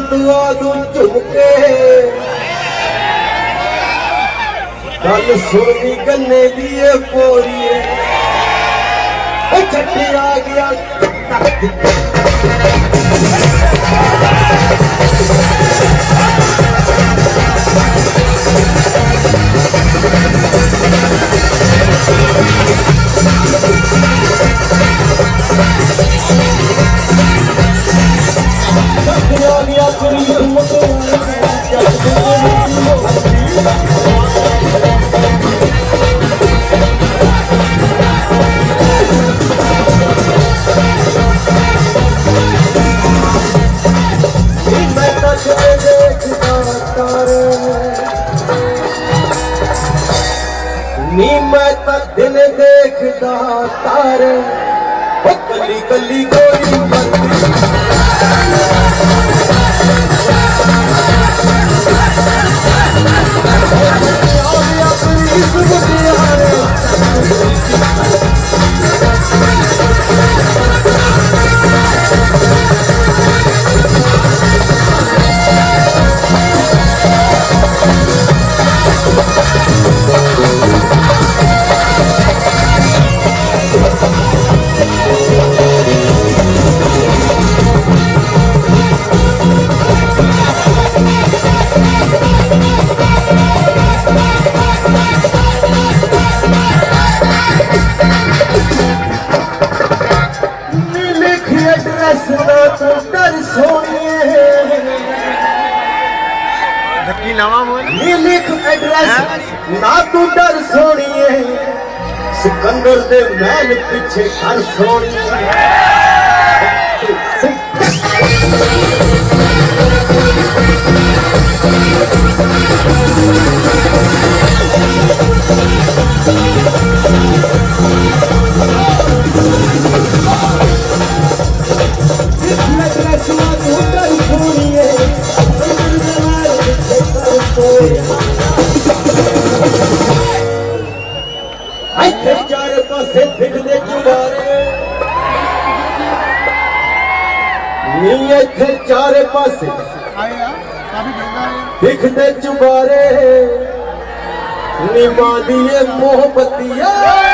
दुआ दू झुमके गल सुनी गन्ने दिए पोरिए छठी आ गया नी मैं तक दिन देखदा तारे कली कली गोरी लिख एड्रेस ना तू डर सोनिए सिकंदर दे महल पीछे घर सोनिए चार पासे फिरदे चुबारे नी इत्थे चारे पासे दिखदे चुबारे नी मां दी मोहब्बतिया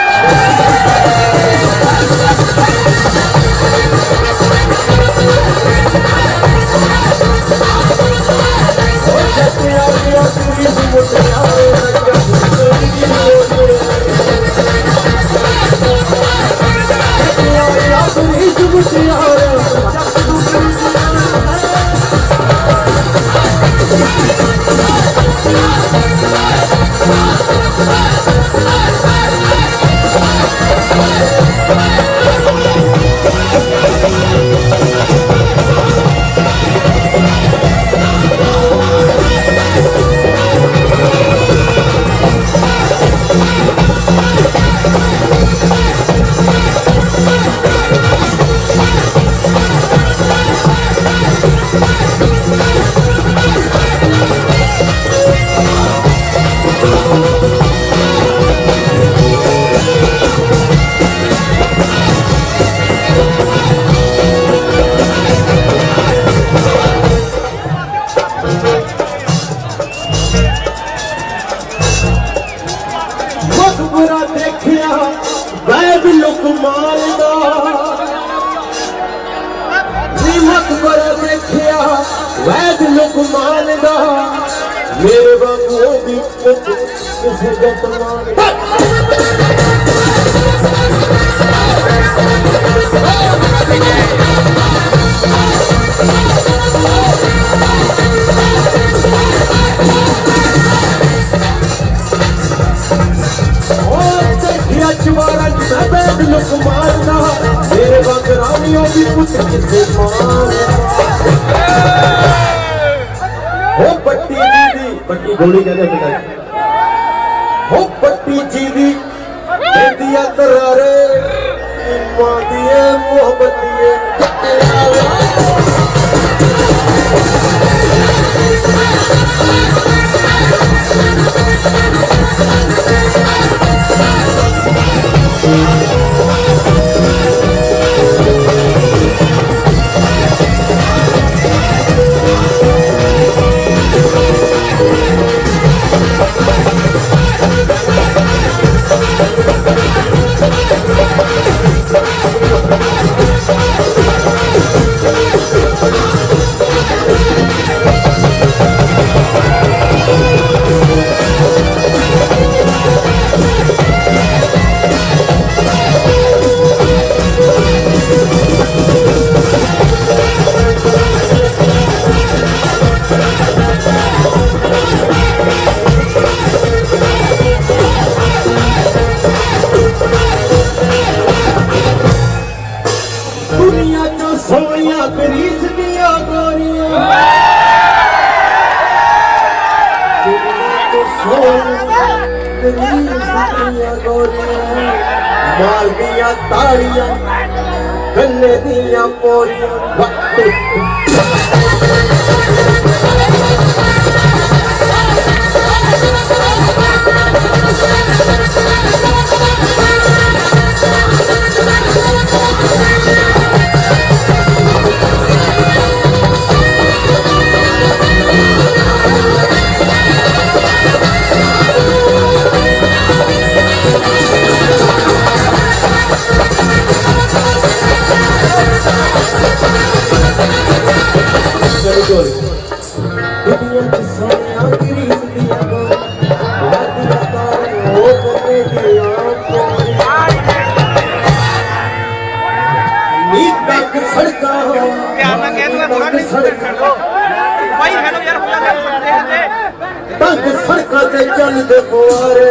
वैद लुकमान दा मेरे बाबू भी किसी जतमान वैद लुकमान दा मेरे बाबू रानियों भी कुछ किसी मान पट्टी जी पट्टी गोली कहते हो पट्टी जी दी तरारे मां दिए मोहब्बतिए सोनिया करीस दिया गोरियां माल दिया ताड़ियां गन्ने दिया पोरियां सड़क चल दे फुआरे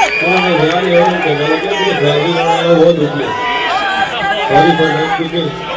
बहुत दुख सॉरी फॉर दैट।